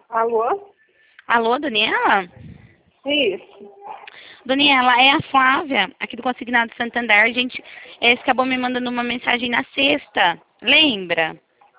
Alô? Alô, Daniela? Isso. Daniela, é a Flávia, aqui do Consignado Santander. A gente acabou me mandando uma mensagem na sexta, lembra?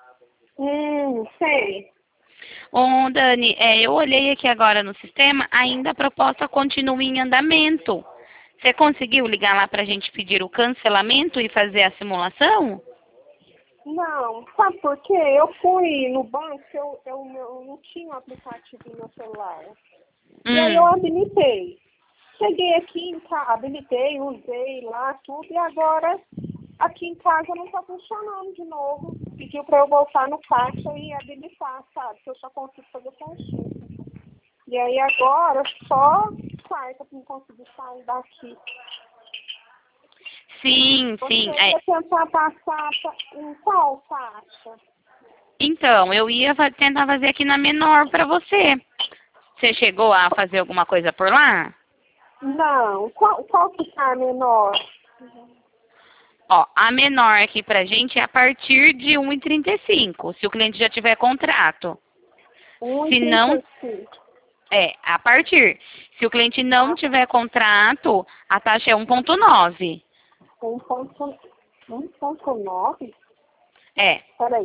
Sei. Ô, Dani, eu olhei aqui agora no sistema, ainda a proposta continua em andamento. Você conseguiu ligar lá para a gente pedir o cancelamento e fazer a simulação? Não, sabe por quê? Eu fui no banco, eu não tinha o aplicativo no meu celular. E aí eu habilitei. Cheguei aqui em casa, habilitei, usei lá tudo, e agora aqui em casa não está funcionando de novo. Pediu para eu voltar no caixa e habilitar, sabe? Que eu só consigo fazer consulta. E aí agora só quarta para não conseguir sair daqui. Sim, Você sim. ia tentar passar em qual taxa? Então, eu ia tentar fazer aqui na menor para você. Você chegou a fazer alguma coisa por lá? Não, qual que tá menor? Ó, a menor aqui pra gente é a partir de 1,35, se o cliente já tiver contrato. Se não, 1,35. a partir. Se o cliente não tiver contrato, a taxa é 1,9. 1,9? É, Peraí.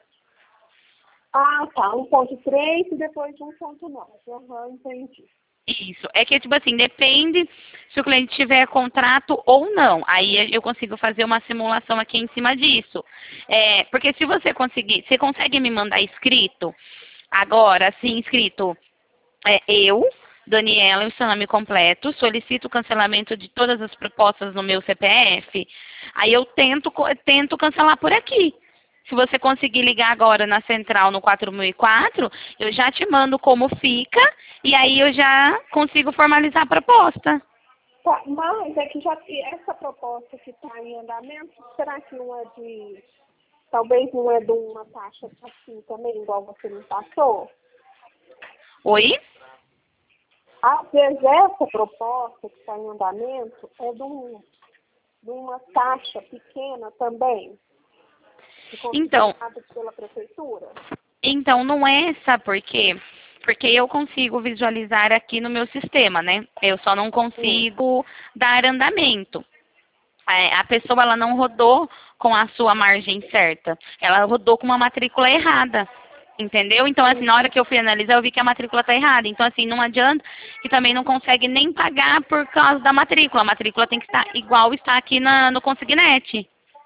Ah, tá. 1,3 e depois 1,9. Aham, entendi. isso. É que, tipo assim, depende se o cliente tiver contrato ou não. Aí eu consigo fazer uma simulação aqui em cima disso. Porque se você conseguir, você consegue me mandar escrito? Agora, assim, escrito, eu, Daniela, o seu nome completo, solicito o cancelamento de todas as propostas no meu CPF. Aí eu tento cancelar por aqui. Se você conseguir ligar agora na central no 4004, eu já te mando como fica e aí eu já consigo formalizar a proposta. Tá, mas é que já essa proposta que está em andamento, será que não é de. Talvez não é de uma taxa assim também, igual você me passou? Oi? Às vezes essa proposta que está em andamento é de uma taxa pequena também, que Então, considerada pela prefeitura. Então, não é, sabe por quê? Porque eu consigo visualizar aqui no meu sistema, né? Eu só não consigo dar andamento. A pessoa, ela não rodou com a sua margem certa. Ela rodou com uma matrícula errada. Entendeu? Então, assim, na hora que eu fui analisar, eu vi que a matrícula está errada. Então, assim, não adianta que também não consegue nem pagar por causa da matrícula. A matrícula tem que estar igual está aqui no Consignet.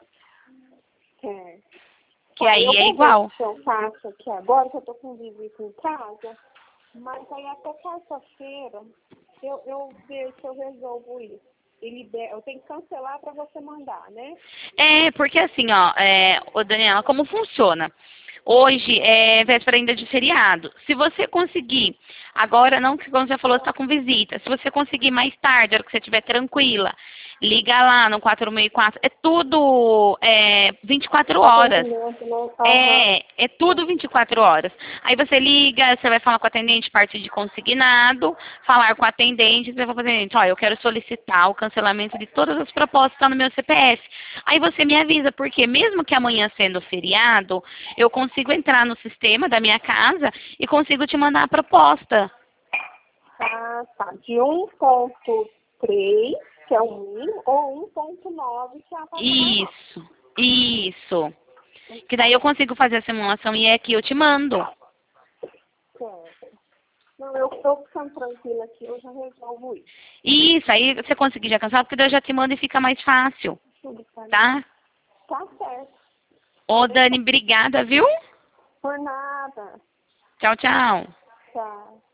É. Que Aí eu aí é vou ver igual. se eu faço aqui agora, que eu estou com visita em casa, mas aí até quarta-feira eu vejo se eu resolvo isso. Eu tenho que cancelar para você mandar, né? Porque assim, ó, ô Daniela, como funciona? Hoje é véspera ainda de feriado. Se você conseguir, agora não que como você falou, está com visita. Se você conseguir mais tarde, a hora que você estiver tranquila, liga lá no 464. É tudo 24 horas. Atendimento, né? Aham. É tudo 24 horas. Aí você liga, você vai falar com o atendente, parte de consignado, falar com o atendente, você vai falar com o atendente, ó, eu quero solicitar o cancelamento de todas as propostas que estão no meu CPF. Aí você me avisa, porque mesmo que amanhã sendo feriado, eu consigo entrar no sistema da minha casa e consigo te mandar a proposta. Ah, tá. De 1,3, que é o mínimo, ou 1,9, que é a taxa maior. Isso. Que daí eu consigo fazer a simulação e é que eu te mando. Certo. Não, eu estou ficando tranquila aqui, eu já resolvo isso. Isso, aí você conseguir já cancelar, porque daí eu já te mando e fica mais fácil, Tudo bem. tá? Tá certo. Ô, Dani, obrigada, viu? Por nada. Tchau, tchau. Tchau.